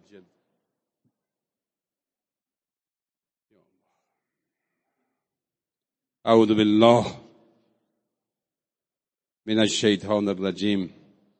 جلد. اعوذ بالله من الشیطان الرجیم.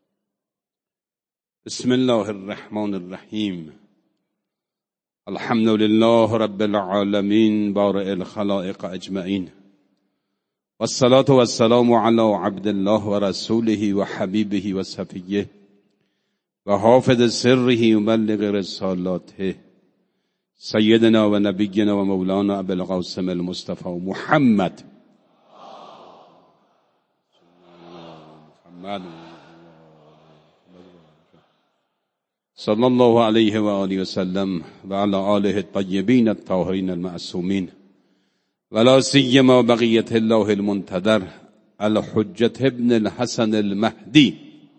بسم الله الرحمن الرحیم. الحمد لله رب العالمین بارئ الخلائق اجمعین، والصلاة والسلام علی عبد الله و رسوله و حبیبه و صفیه و حافظ سره و مبلغ رسالاته سیدنا و نبینا و مولانا ابی القاسم المصطفى محمد صلی الله علیه و آله و سلم و علی آله الطیبین الطاهرین المعصومین ولا سیما بقیة الله المنتظر الحجة ابن الحسن المهدی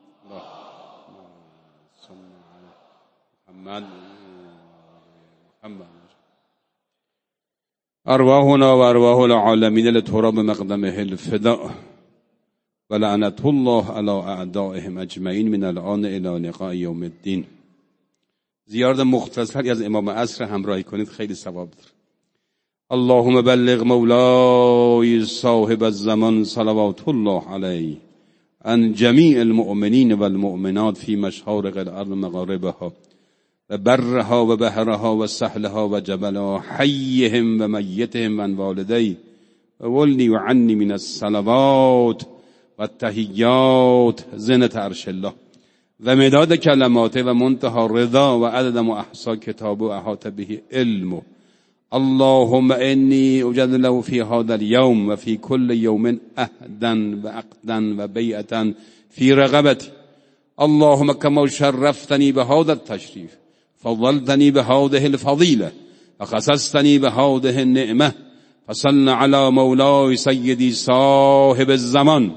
ارواحنا و ارواح العالمین لتراب مقدمه الفداء ولعنة الله على اعدائهم اجمعین من الان الى لقاء یوم الدین. زیارت مختصری از امام عصر همراهی کنید، خیلی ثواب داره. اللهم بلغ مولای صاحب الزمان صلوات الله علیه عن جمیع المؤمنین والمؤمنات فی مشارق الارض مغاربها و برها و بحرها و سهلها و جبلها حیهم و میتهم و والدی و ولنی و عنی من الصلوات و التحیات زنة عرش الله و مداد کلماته و منتهى رضا و عدد ما احصا کتاب و احاط به علم. اللهم انی اوجد له فی هذا اليوم و فی کل یوم عهدا و عقدا و بیعتا فی رقبتی. اللهم كما شرفتنی بهذا التشریف فضلتنی بهذه الفضیله و خصصتنی بهذه النعمه فصل علی مولای سیدی صاحب الزمان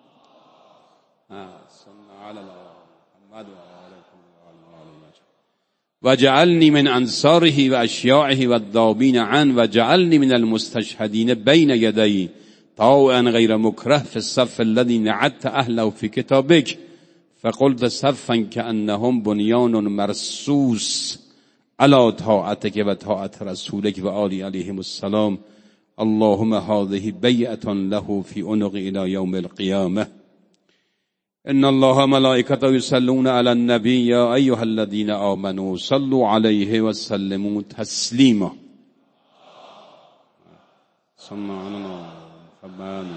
وجعلني من انصاره و اشیاعه و الذابین عن وجعلني من المستشهدین بین یدی طاوعا غیر مکره فی الصف الذي نعدت اهله فی کتابک فقلت صفا كأنهم بنیان مرصوص على طاعتك و طاعت رسولك و آل علیهم السلام. اللهم هذه بیعة له في عنق الى یوم القیامه. ان الله ملائکته یصلون علی النبی یا ایها الذین آمنوا صلوا علیه و سلموا تسلیما. صلی علی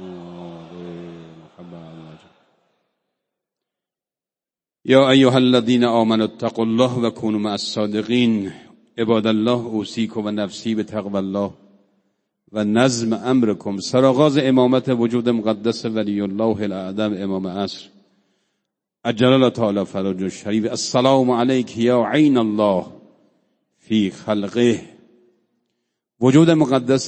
یا ایها الذین آمنوا اتقوا الله و کونوا مع الصادقین. عباد الله اوصیکم و نفسی بتقوی الله و نظم امرکم. سرآغاز امامت وجود مقدس ولی الله الاعظم امام عصر عجل الله تعالی فرجه الشریف. السلام علیک یا عین الله فی خلقه. وجود مقدس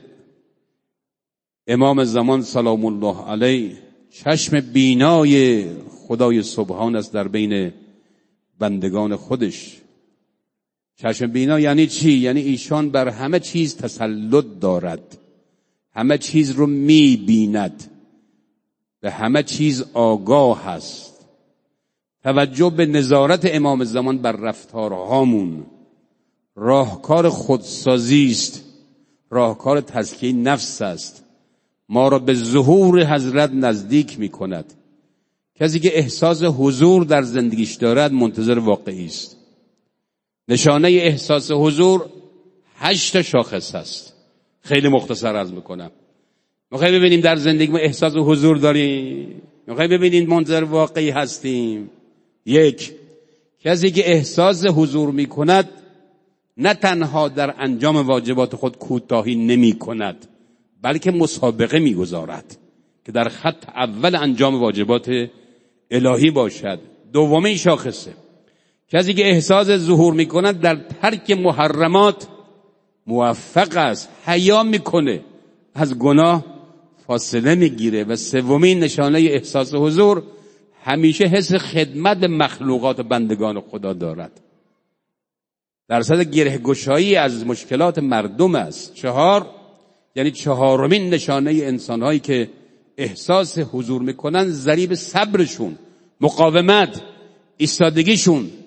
امام زمان سلام الله علیه چشم بینای خدای سبحان است در بین بندگان خودش. چشم بینا یعنی چی؟ یعنی ایشان بر همه چیز تسلط دارد، همه چیز رو می‌بیند، به همه چیز آگاه است. توجه به نظارت امام زمان بر رفتارهامون راهکار خودسازی است، راهکار تزکیه نفس است، ما را به ظهور حضرت نزدیک می‌کند. کسی که احساس حضور در زندگیش دارد منتظر واقعی است. نشانه احساس حضور 8 شاخص است. خیلی مختصر عرض میکنم. میخوای ببینیم در زندگی ما احساس حضور داریم؟ میخوای ببینیم منتظر واقعی هستیم؟ 1. کسی که احساس حضور میکند نه تنها در انجام واجبات خود کوتاهی نمیکند، بلکه مسابقه میگذارد که در خط اول انجام واجبات الهی باشد. دومین شاخصه کسی که احساس ظهور میکند در ترک محرمات موفق است، حیا میکنه، از گناه فاصله میگیره. و سومین نشانه احساس حضور همیشه حس خدمت به مخلوقات و بندگان خدا دارد. درصد گره گشایی از مشکلات مردم است. 4 یعنی 4مین نشانه انسانهایی که احساس حضور میکنن ضریب صبرشون، مقاومت، ایستادگیشون،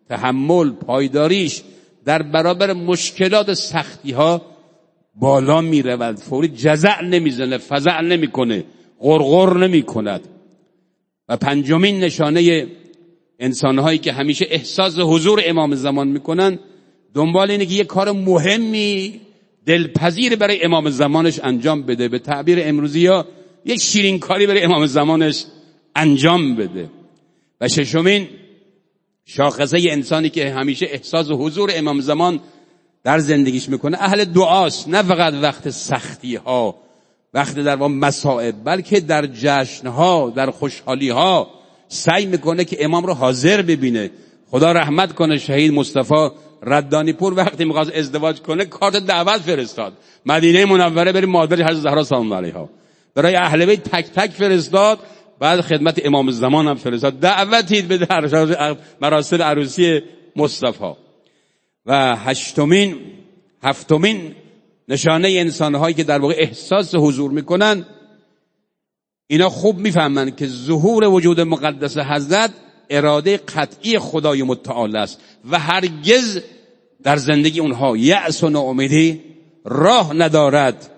تحمل، پایداریش در برابر مشکلات سختی ها بالا می رود. فوری جزع نمیزنه، فزع نمی کنه، غرغر نمی کند. و پنجمین نشانه انسانهایی که همیشه احساس حضور امام زمان میکنن دنبال اینه که یه کار مهمی دلپذیر برای امام زمانش انجام بده، به تعبیر امروزی ها یک شیرین کاری برای امام زمانش انجام بده. و ششمین شاخصه انسانی که همیشه احساس حضور امام زمان در زندگیش میکنه اهل دعاست، نه فقط وقت سختی ها، وقت در واقع مصائب، بلکه در جشن ها، در خوشحالی ها سعی میکنه که امام رو حاضر ببینه. خدا رحمت کنه شهید مصطفی ردانی پور وقتی میخواست ازدواج کنه کارت دعوت فرستاد، مدینه منوره برای مادر حضرت زهرا سلام الله علیها، برای اهل بیت تک تک فرستاد، بعد خدمت امام زمان هم فرستاد، دعوتی به مراسم عروسی مصطفی. و هفتمین نشانه انسان‌هایی که در واقع احساس حضور میکنن، اینا خوب میفهمن که ظهور وجود مقدس حضرت اراده قطعی خدای متعال است و هرگز در زندگی اونها یأس و ناامیدی راه ندارد،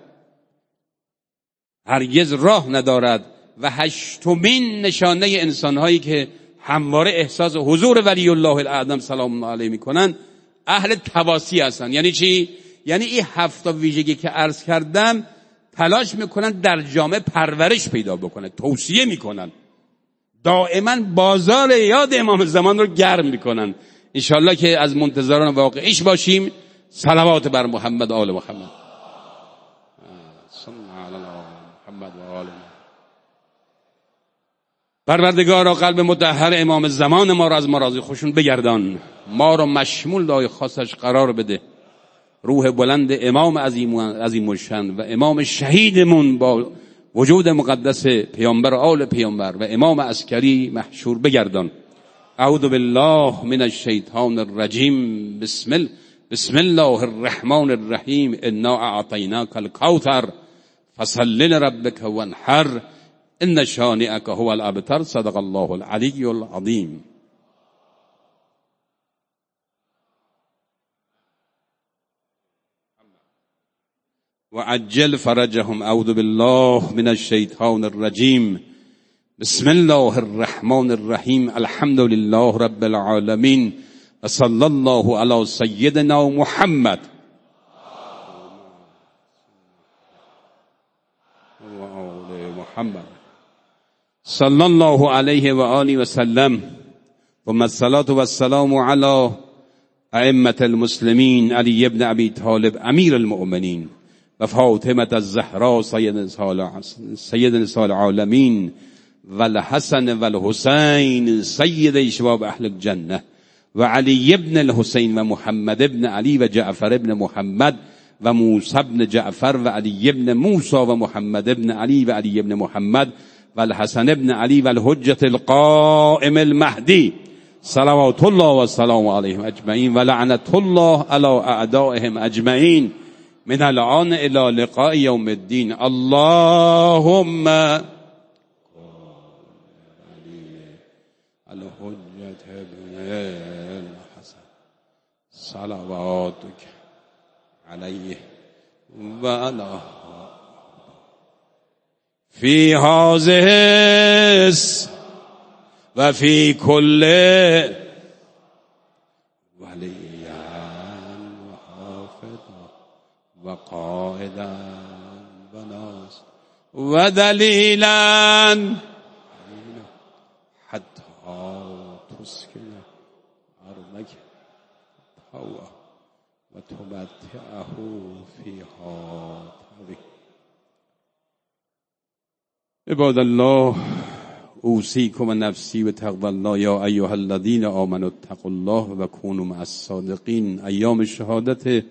هرگز راه ندارد. و هشتمین نشانه انسان‌هایی که همواره احساس حضور ولی الله الاعظم سلام الله علیه میکنن اهل تواسی هستن. یعنی چی؟ یعنی این 7 ویژگی که عرض کردم تلاش میکنن در جامعه پرورش پیدا بکنه، توصیه میکنن، دائما بازار یاد امام زمان رو گرم میکنن. انشالله که از منتظران واقعیش باشیم. صلوات بر محمد و آل محمد. پروردگارا قلب مطهر امام زمان ما را از مراضی خوشون بگردان، ما را مشمول دعای خاصش قرار بده. روح بلند امام عظیم الشأن و امام شهیدمون با وجود مقدس پیامبر آل پیامبر و امام عسکری محشور بگردان. اعوذ بالله من الشیطان الرجیم. بسم الله الرحمن الرحیم. انا اعطیناک الکوثر فصل لربک وانحر ان شانئک هو الابتر. صدق الله العلی العظیم. وعجل فرجهم. اعوذ بالله من الشیطان الرجیم. بسم الله الرحمن الرحیم. الحمد لله رب العالمین و صلی الله علی سیدنا محمد و آل محمد صلی الله علیه و آله و سلم. ثم الصلاة والسلام علی ائمة المسلمین علی ابن ابی طالب امیر المؤمنین و فاطمة الزهرا سید نساء العالمین و الحسن و الحسین سید شباب اهل الجنه و علی ابن الحسین و محمد ابن علی و جعفر ابن محمد و موسی ابن جعفر و علی ابن موسی و محمد ابن علی و علی ابن محمد و الحسن ابن علی و الحجة القائم المهدی صلوات الله و سلام علیهم اجمعین و لعنت الله علی اعدائهم اجمعین من الان الى لقاء یوم الدین. اللهم الحجة ابن الحسن صلواتك علیه و علی فی هذه و فی کل ولیا و حافظا و قائدا و ناصر و دلیلا حتی تسکن ارضک طوعا و تمتعه فیها طویلا. عباد الله اوصیکم و نفسی به تقوی الله یا ایها الذین آمنوا اتقوا الله و کونوا مع الصادقین. ایام شهادت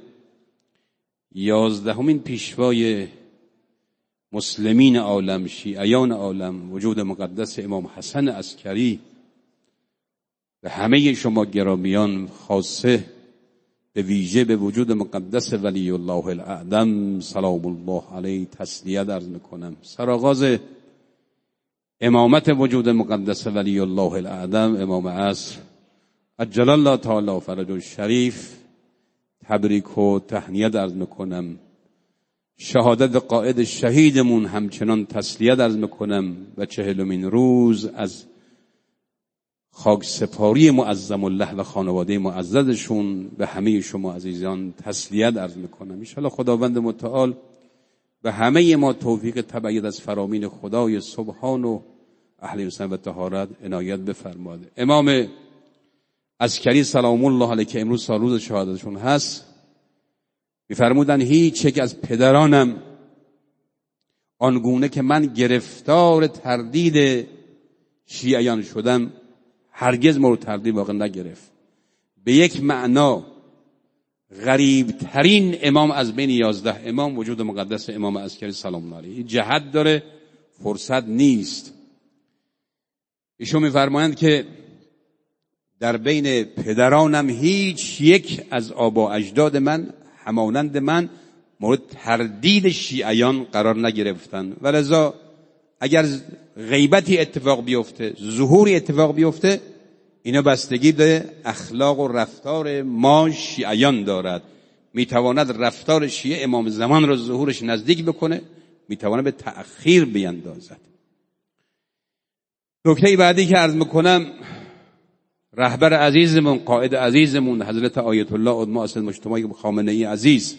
11مین پیشوای مسلمین عالم، شیعیان عالم، وجود مقدس امام حسن عسکری و همه شما گرامیان خاصه به ویژه به وجود مقدس ولی الله الاعظم سلام الله علیه تسلیت عرض میکنم. سرآغاز امامت وجود مقدس ولی الله الاعظم امام عصر عجل الله تعالی فرجه الشریف تبریک و تهنیت عرض میکنم. شهادت قائد شهیدمون همچنان تسلیت عرض میکنم و 40مین روز از خاک سپاری معظم الله و خانواده معززشون به همه شما عزیزان تسلیت عرض میکنم. ان شاءالله خداوند متعال به همه ما توفیق تبعیت از فرامین خدای سبحان و اهل حسن و طهارت عنایت بفرماده. امام عسکری سلام الله علیه که امروز سال روز شهادتشون هست می‌فرمودن هیچ یک از پدرانم آنگونه که من گرفتار تردید شیعیان شدم هرگز مورد تردید واقع نگرفت. به یک معنا غریب ترین امام از بین 11 امام وجود مقدس امام عسکری سلام الله علیه. جهت داره، فرصت نیست. ایشون می‌فرمایند که در بین پدرانم هیچ یک از آبا اجداد من همانند من مورد تردید شیعیان قرار نگرفتن و لذا اگر غیبتی اتفاق بیفته، ظهوری اتفاق بیفته، اینا بستگی به اخلاق و رفتار ما شیعیان دارد. میتواند رفتار شیعه امام زمان را ظهورش نزدیک بکنه، میتواند به تأخیر بیندازد. نکته بعدی که عرض میکنم، رهبر عزیزمون، قائد عزیزمون حضرت آیت الله عظما اسد مجتمع خامنه‌ای عزیز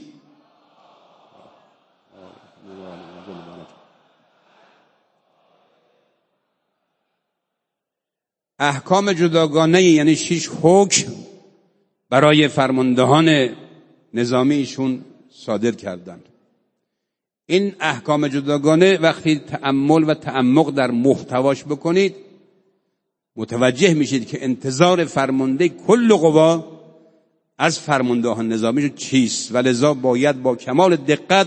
احکام جداگانه یعنی 6 حکم برای فرماندهان نظامی ایشون صادر کردند. این احکام جداگانه وقتی تأمل و تعمق در محتواش بکنید متوجه میشید که انتظار فرمانده کل قوا از فرماندهان نظامی چیست و لذا باید با کمال دقت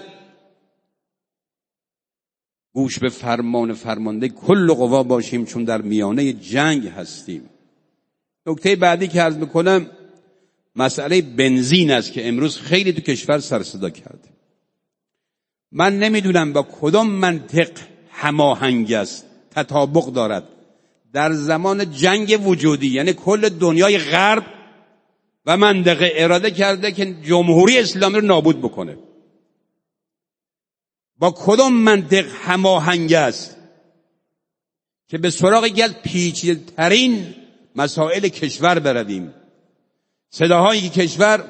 گوش به فرمان فرمانده کل قوا باشیم، چون در میانه جنگ هستیم. نکته بعدی که عرض میکنم مسئله بنزین است که امروز خیلی تو کشور سر صدا کرده. من نمیدونم با کدام منطق هماهنگ است، تطابق دارد. در زمان جنگ وجودی یعنی کل دنیای غرب و منطقه اراده کرده که جمهوری اسلامی رو نابود بکنه. با کدام منطق هماهنگ است که به سراغ یکی از پیچیده‌ترین مسائل کشور برویم؟ صداهایی که کشور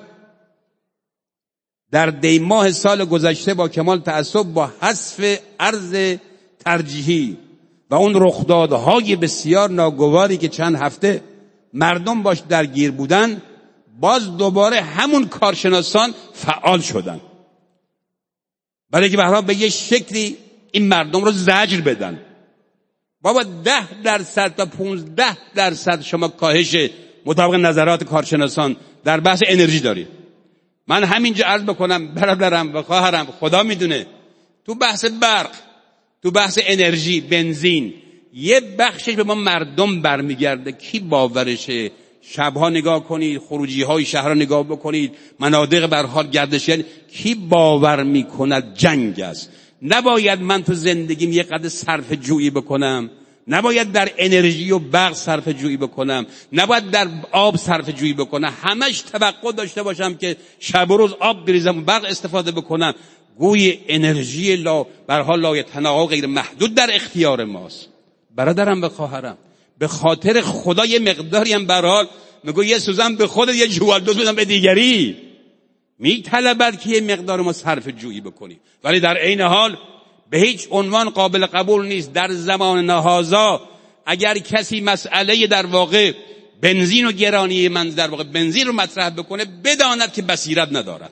در دی ماه سال گذشته با کمال تأسف با حذف ارز ترجیحی و اون رخدادهای بسیار ناگواری که چند هفته مردم باش درگیر بودن، باز دوباره همون کارشناسان فعال شدن برای که به هر حال به یه شکلی این مردم رو زجر بدن. بابا 10% تا 15% شما کاهش مطابق نظرات کارشناسان در بحث انرژی دارید. من همینجا عرض بکنم برادرم و خواهرم، خدا میدونه تو بحث برق، تو بحث انرژی، بنزین، یه بخشش به ما مردم برمیگرده. کی باورشه؟ شبها نگاه کنید، خروجی های شهرها نگاه بکنید، مناطق به هر حال گردشی، کی باور میکند جنگ است؟ نباید من تو زندگیم یه قدر صرف جویی بکنم، نباید در انرژی و برق صرف جویی بکنم، نباید در آب صرف جویی بکنم، همش توقع داشته باشم که شب و روز آب بریزم، برق استفاده بکنم. گوی انرژی به هر حال لایتناهی غیر محدود در اختیار ماست. برادرم و خواهرم، به خاطر خدا یه مقداری هم به هر حال میگه یه سوزن به خودت، یه جوالدوز بدم به دیگری، میطلبد که یه مقدار ما صرف جویی بکنیم، ولی در عین حال به هیچ عنوان قابل قبول نیست در زمان نهازا اگر کسی مسئله در واقع بنزین و گرانی من در واقع بنزین رو مطرح بکنه بداند که بصیرت ندارد.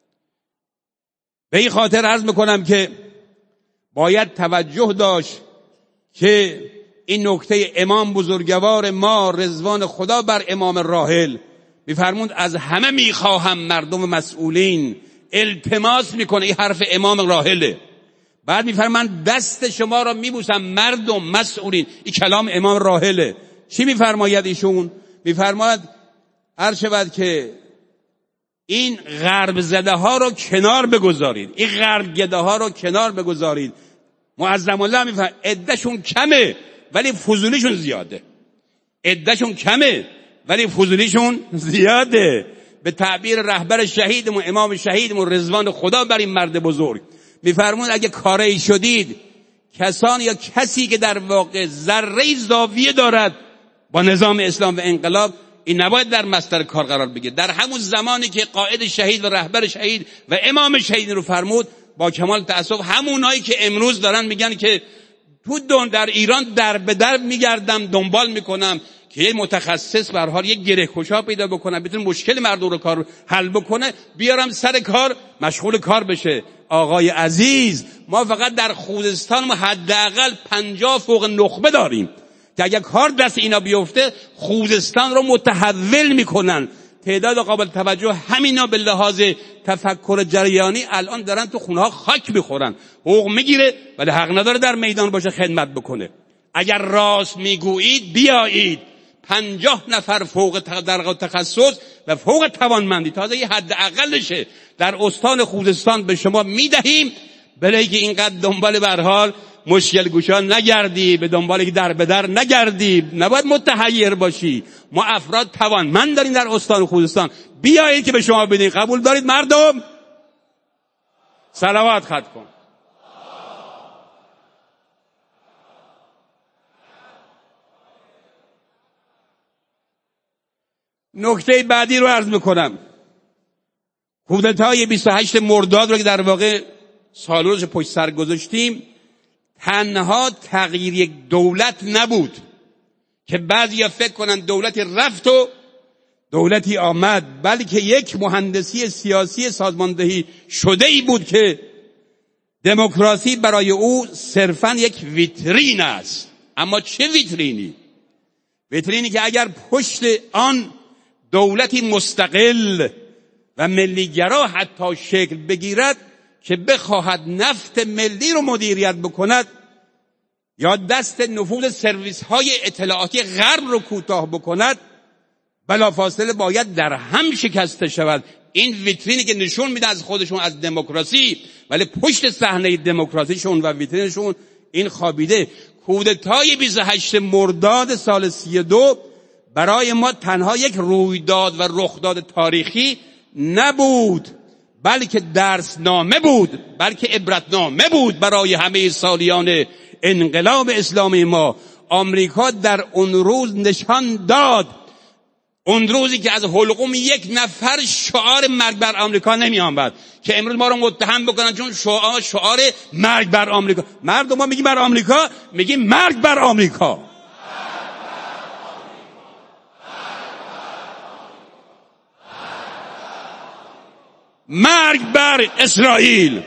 به این خاطر عرض میکنم که باید توجه داشت که این نکته امام بزرگوار ما رضوان خدا بر امام راحل میفرموند از همه میخواهم مردم مسئولین، التماس میکنه، این حرف امام راحله. بعد میفرماند دست شما را میبوسم مردم مسئولین، این کلام امام راحله. چی میفرماید ایشون؟ میفرماید هر شود که این غرب زده ها رو کنار بگذارید، این غرب گده ها رو کنار بگذارید. معظم الله میفرماید عدهشون کمه ولی فضولیشون زیاده. عدهشون کمه ولی فضولیشون زیاده. به تعبیر رهبر شهیدمون امام شهیدمون رضوان خدا بر این مرد بزرگ میفرمون اگه کاری شدید کسان یا کسی که در واقع ذره زاویه دارد با نظام اسلام و انقلاب، این نباید در مصدر کار قرار بگیره. در همون زمانی که قائد شهید و رهبر شهید و امام شهید رو فرمود، با کمال تأسف همونایی که امروز دارن میگن که تو در ایران در به در میگردم دنبال میکنم که یه متخصص به هر حال یه گره‌گشا پیدا بکنه بتونه مشکل مردم رو کار حل بکنه، بیارم سر کار مشغول کار بشه. آقای عزیز، ما فقط در خوزستان ما حداقل 50 فوق نخبه داریم که اگر کار دست اینا بیفته خوزستان رو متحول میکنن. تعداد قابل توجه همینا به لحاظ تفکر جریانی الان دارن تو خونه ها خاک میخورن. حقوق میگیره ولی حق نداره در میدان باشه خدمت بکنه. اگر راست میگویید بیایید 50 نفر فوق در تخصص و فوق توانمندی، تازه یه حد اقلشه، در استان خوزستان به شما میدهیم، برای که اینقدر دنبال به هر حال مشکل گشا نگردی، به دنبال که در به در نگردی، نباید متحیر باشی. ما افراد توانمند داریم در استان خوزستان، بیایید که به شما بدین. قبول دارید مردم؟ صلوات خط کن. نکته بعدی رو عرض میکنم. کودتای 28 مرداد رو که در واقع سالروز پشت سر گذاشتیم، تنها تغییر یک دولت نبود که بعضیا فکر کنن دولتی رفت و دولتی آمد، بلکه یک مهندسی سیاسی سازماندهی شده ای بود که دموکراسی برای او صرفاً یک ویترین است. اما چه ویترینی؟ ویترینی که اگر پشت آن دولتی مستقل و ملیگرا حتی شکل بگیرد که بخواهد نفت ملی رو مدیریت بکند یا دست نفوذ سرویس های اطلاعاتی غرب رو کوتاه بکند، بلافاصله باید در هم شکسته شود. این ویترینی که نشون میده از خودشون از دموکراسی، ولی پشت صحنه دموکراسیشون و ویترینشون این خوابیده. کودتای 28 مرداد سال 32 برای ما تنها یک رویداد و رخداد تاریخی نبود، بلکه درسنامه بود، بلکه عبرتنامه بود برای همه سالیان انقلاب اسلامی ما. آمریکا در اون روز نشان داد، اون روزی که از حلقوم یک نفر شعار مرگ بر آمریکا نمی آمد که امروز ما رو متهم بکنن چون شعار مرگ بر آمریکا. مردم ما میگیم بر آمریکا، میگیم مرگ بر آمریکا. مرگ بر اسرائیل.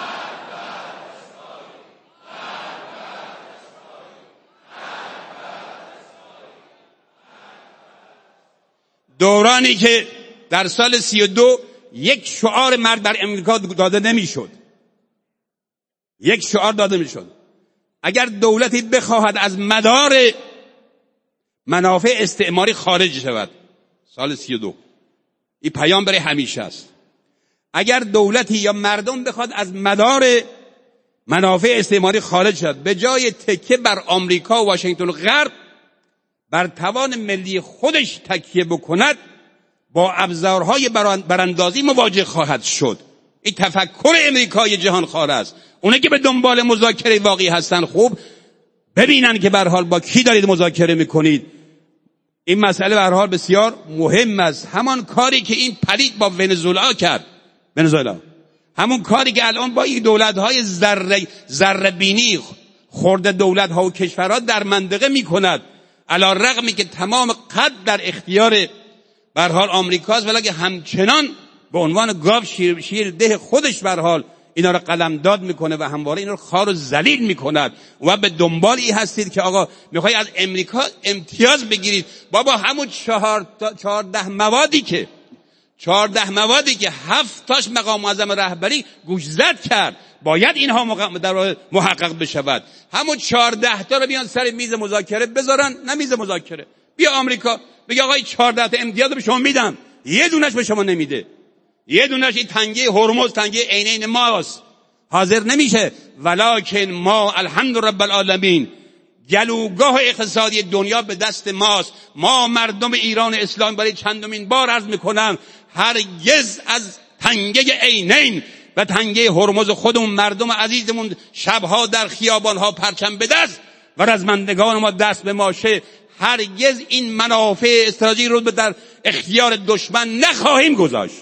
دورانی که در سال 32 یک شعار مرگ بر امریکا داده نمیشد، یک شعار داده میشد. اگر دولتی بخواهد از مدار منافع استعماری خارج شود، سال 32 این پیام برای همیشه است. اگر دولتی یا مردم بخواد از مدار منافع استعماری خارج شد، به جای تکیه بر آمریکا و واشنگتن غرب بر توان ملی خودش تکیه بکند، با ابزارهای براندازی مواجه خواهد شد. این تفکر امریکای جهان خوار است. اونه که به دنبال مذاکره واقعی هستن خوب ببینن که به هر حال با کی دارید مذاکره میکنید. این مسئله به هر حال بسیار مهم است. همان کاری که این پلید با ونزوئلا کرد، ونزوئلا، همون کاری که الان با این دولت‌های ذره بینی خرد دولت‌ها و کشورها در منطقه میکند، علی رغمی که تمام قد در اختیار به هر حال آمریکاست، ولی که همچنان به عنوان گاو شیر ده خودش به هر حال اینا رو قلمداد میکنه و همواره اینا رو خار و ذلیل میکند. و به دنبال این هستید که آقا میخوای از امریکا امتیاز بگیرید. بابا همون 14 موادی که 7 تاش مقام معظم رهبری گوشزد کرد، باید اینها در محقق بشود. همون 14 تا رو بیان سر میز مذاکره بذارن، نه میز مذاکره. بیا آمریکا بگه آقا 14 تا امتیاز به شما میدم، یه دونش به شما نمیده. یه دونش این تنگه هرمز، تنگه عینین ماست، حاضر نمیشه. ولکن ما الحمد رب العالمین گلوگاه اقتصادی دنیا به دست ماست. ما مردم ایران اسلام برای چندمین بار عرض میکنم هرگز از تنگه عینین و تنگه هرمز خودمون مردم عزیزمون شبها در خیابانها پرچم به دست و رزمندگان ما دست به ماشه هرگز این منافع استراتژیک رو در اختیار دشمن نخواهیم گذاشت.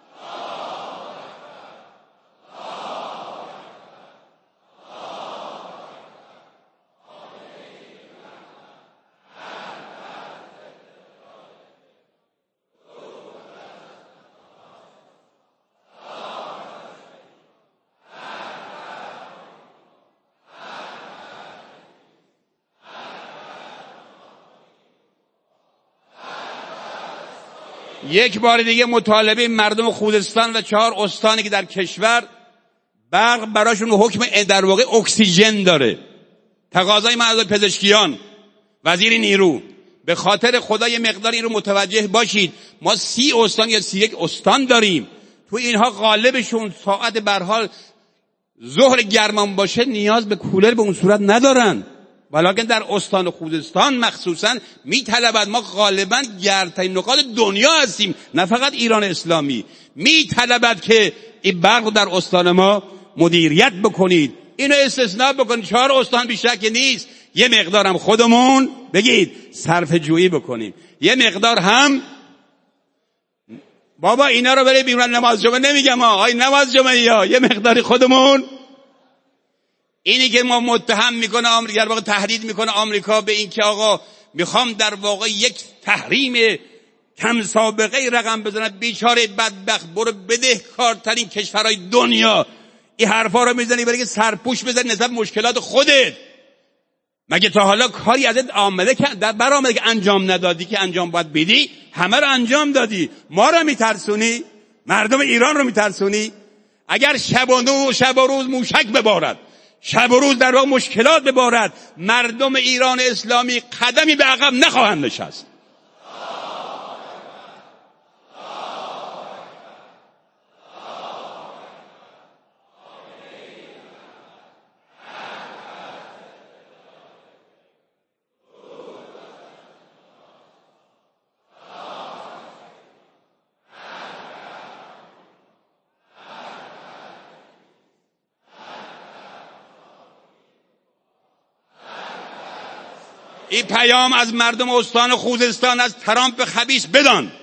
یک بار دیگه مطالبه مردم خوزستان و 4 استانی که در کشور برق براشون حکم در واقع اکسیژن داره. تقاضای من از پزشکیان، وزیر نیرو، به خاطر خدا یه مقدار این رو متوجه باشید. ما 30 استان یا 31 استان داریم. تو اینها غالبشون ساعت به هر حال ظهر گرمان باشه نیاز به کولر به اون صورت ندارن. ولیکن در استان خوزستان مخصوصا میطلبد، ما غالبا گرمترین نقاط دنیا هستیم، نه فقط ایران اسلامی، میطلبد که این برق در استان ما مدیریت بکنید، اینو استثناء بکنید. 4 استان بیشتر که نیست، یه مقدار هم خودمون بگید صرفه جویی بکنیم، یه مقدار هم بابا اینا رو برای بیرون نماز جمعه نمیگم آقای نماز جمعه، یا یه مقداری خودمون. اینی که ما متهم میکنه آمریکا، در واقع تهدید میکنه آمریکا به این که آقا میخوام در واقع یک تحریم کم سابقه رقم بزنم، بیچاره بدبخت برو بدهکارترین کشورهای دنیا این حرفا رو میزنی برای که سرپوش بزنی نسبت مشکلات خودت. مگه تا حالا کاری ازت آمده که برآمده که انجام ندادی که انجام باید بدی؟ همه رو انجام دادی. ما رو میترسونی، مردم ایران رو میترسونی. اگر شب و روز موشک ببارد، شب و روز در واقع مشکلات ببارد، مردم ایران اسلامی قدمی به عقب نخواهند نشست. این پیام از مردم استان خوزستان، از ترامپ خبیث بدان،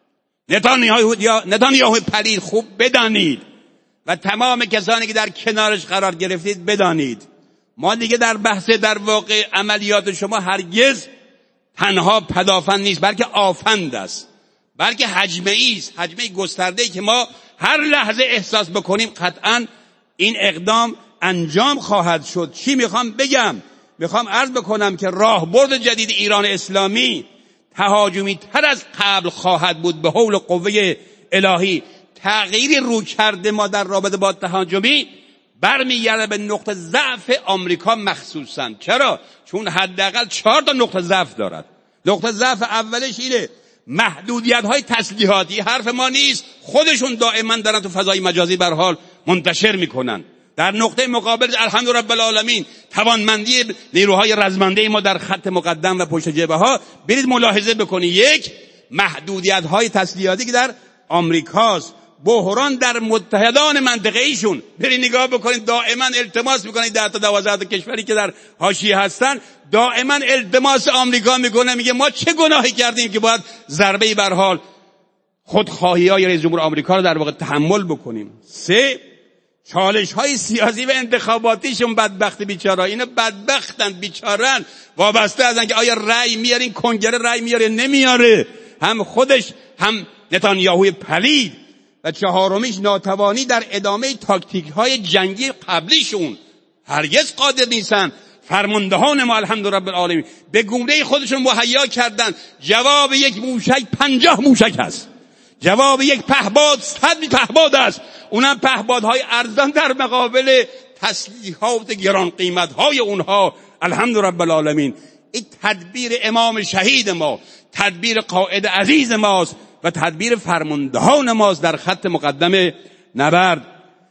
نتانیاهو پلید خوب بدانید و تمام کسانی که در کنارش قرار گرفتید بدانید ما دیگه در بحث در واقع عملیات شما هرگز تنها پدافند نیست، بلکه آفند است، بلکه حجمه‌ای است، حجمه گسترده‌ای که ما هر لحظه احساس بکنیم قطعاً این اقدام انجام خواهد شد. چی میخوام بگم؟ میخوام عرض بکنم که راهبرد جدید ایران اسلامی تهاجمی تر از قبل خواهد بود به حول قوه الهی. تغییر رویکرد ما در رابطه با تهاجمی برمیگرده به نقطه ضعف آمریکا مخصوصا. چرا؟ چون حداقل 4 تا نقطه ضعف دارد. نقطه ضعف اولش اینه محدودیت‌های تسلیحاتی، حرف ما نیست، خودشون دائما دارن تو فضای مجازی به هر حال منتشر میکنن. در نقطه مقابل الحمد رب العالمین توانمندی نیروهای رزمنده ما در خط مقدم و پشت جبهه ها، برید ملاحظه بکنید. یک، محدودیت‌های تسلیحاتی که در آمریکاست، بحران در متحدان منطقه ایشون، برید نگاه بکنید، دائما التماس میکنید 10 تا 12 تا کشوری که در حاشیه هستن، دائما التماس آمریکا میکنه، میگه ما چه گناهی کردیم که باید ضربه به هر حال خودخواهی‌های رئیس جمهور آمریکا رو در واقع تحمل بکنیم. 3، چالش‌های سیاسی و انتخاباتیشون بدبخت بیچاره، اینا بدبختن بیچارن، وابسته ازن که آیا رأی میارین، کنگره رأی میاره نمیاره، هم خودش هم نتانیاهوی پلید. و 4میش ناتوانی در ادامه تاکتیک‌های جنگی قبلیشون، هرگز قادر نیستن. فرماندهان ما الحمد رب العالمین به گونه خودشون مهیا کردن. جواب یک موشک 50 موشک هست، جواب یک پهباد 100 پهباد است، اونم پهبادهای ارزان در مقابل تسلیحات گران قیمت‌های اونها. الحمد رب العالمین این تدبیر امام شهید ما، تدبیر قائد عزیز ماست و تدبیر فرماندهان ماست در خط مقدم نبرد.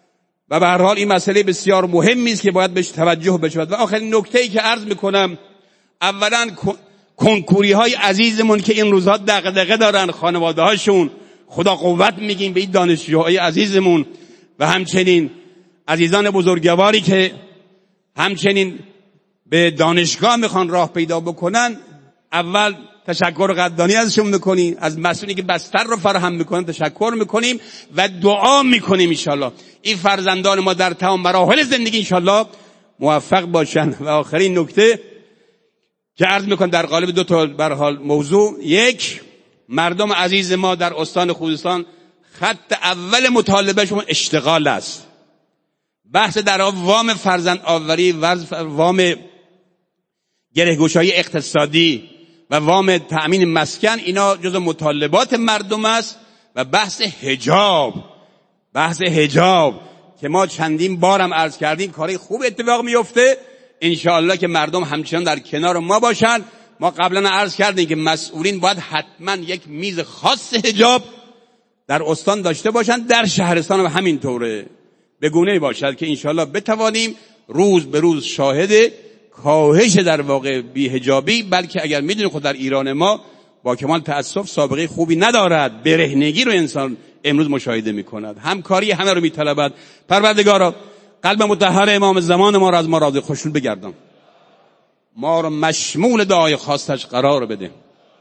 و به هر حال این مسئله بسیار مهمی است که باید بهش توجه بشه. و آخرین نکته‌ای که عرض میکنم اولا کنکوری های عزیزمون که این روزها دغدغه دارن، خانواده هاشون، خدا قوت میگیم به این دانشجوهای عزیزمون و همچنین عزیزان بزرگواری که همچنین به دانشگاه میخوان راه پیدا بکنن. اول تشکر قدردانی ازشون میکنیم، از مسئولی که بستر رو فراهم میکنن تشکر میکنیم و دعا میکنیم انشالله این فرزندان ما در تمام مراحل زندگی انشالله موفق باشن. و آخرین نکته که عرض میکنم در قالب دو تا به حال موضوع، یک، مردم عزیز ما در استان خوزستان خط اول مطالبهشون اشتغال است. بحث در وام فرزند آوری، وام گرهگشایی اقتصادی و وام تأمین مسکن، اینا جز مطالبات مردم است. و بحث حجاب که ما چندین بارم عرض کردیم کاری خوب اتفاق میفته، انشاءالله که مردم همچنان در کنار ما باشن. ما قبلا عرض کردیم که مسئولین باید حتما یک میز خاص حجاب در استان داشته باشن، در شهرستان هم همینطوره، به گونه‌ای باشد که انشاءالله بتوانیم روز به روز شاهد کاهش در واقع بی‌حجابی، بلکه اگر میدونید خود در ایران ما با کمال تأسف سابقه خوبی ندارد، برهنگی رو انسان امروز مشاهده میکند، همکاری همه رو میطلبد. پروردگارا قلب مطهر امام زمان ما را از ما راضی خوشنود بگردان، ما رو مشمول دعای خواستش قرار بده،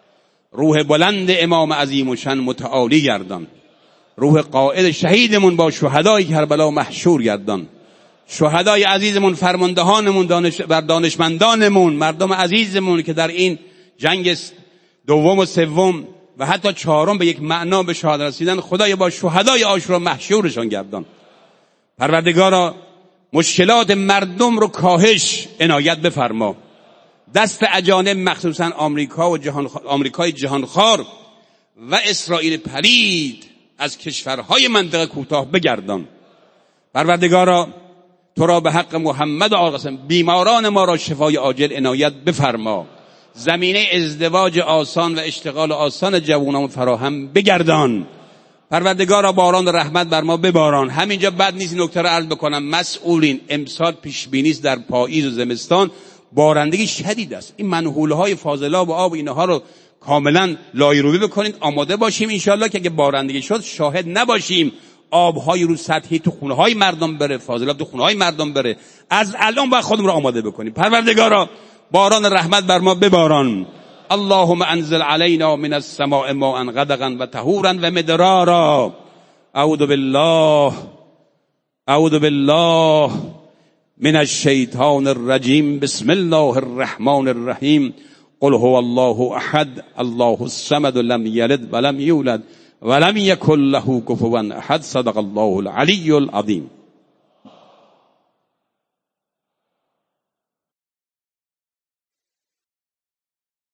روح بلند امام عظیم و شن متعالی گردان، روح قائد شهیدمون با شهدای کربلا محشور گردان، شهدای عزیزمون، فرماندهانمون، دانشمندانمون، مردم عزیزمون که در این جنگ دوم و سوم و حتی چهارم به یک معنا به شهادت رسیدن، خدای با شهدای عاشورا محشورشان گردان. پروردگارا مشکلات مردم رو کاهش عنایت بفرما، دست اجانب مخصوصا آمریکا و آمریکای جهانخوار و اسرائیل پلید از کشورهای منطقه کوتاه بگردان. پروردگارا تو را به حق محمد آقا قسم بیماران ما را شفای عاجل عنایت بفرما، زمینه ازدواج آسان و اشتغال آسان جوانان فراهم بگردان. پروردگارا باران رحمت بر ما بباران. همینجا بد نیست نکته رو عرض بکنم، مسئولین امسال پیش بینی است در پاییز و زمستان بارندگی شدید است، این منحولهای فاضلاب و آب اینها رو کاملا لایروبی بکنید، آماده باشیم انشالله که اگه بارندگی شد شاهد نباشیم آبهای رو سطحی تو خونه های مردم بره، فاضلاب تو خونه های مردم بره. از الان باید خودمون رو آماده بکنیم. پروردگارا باران رحمت بر ما بباران. اللهم انزل علينا من السماء ماء غدقا و طهورا و مدرارا. اعوذ بالله من الشیطان الرجیم. بسم الله الرحمن الرحیم. قل هو الله احد الله الصمد لم یلد ولم یولد ولم یکن له کفوا احد. صدق الله العلی العظیم.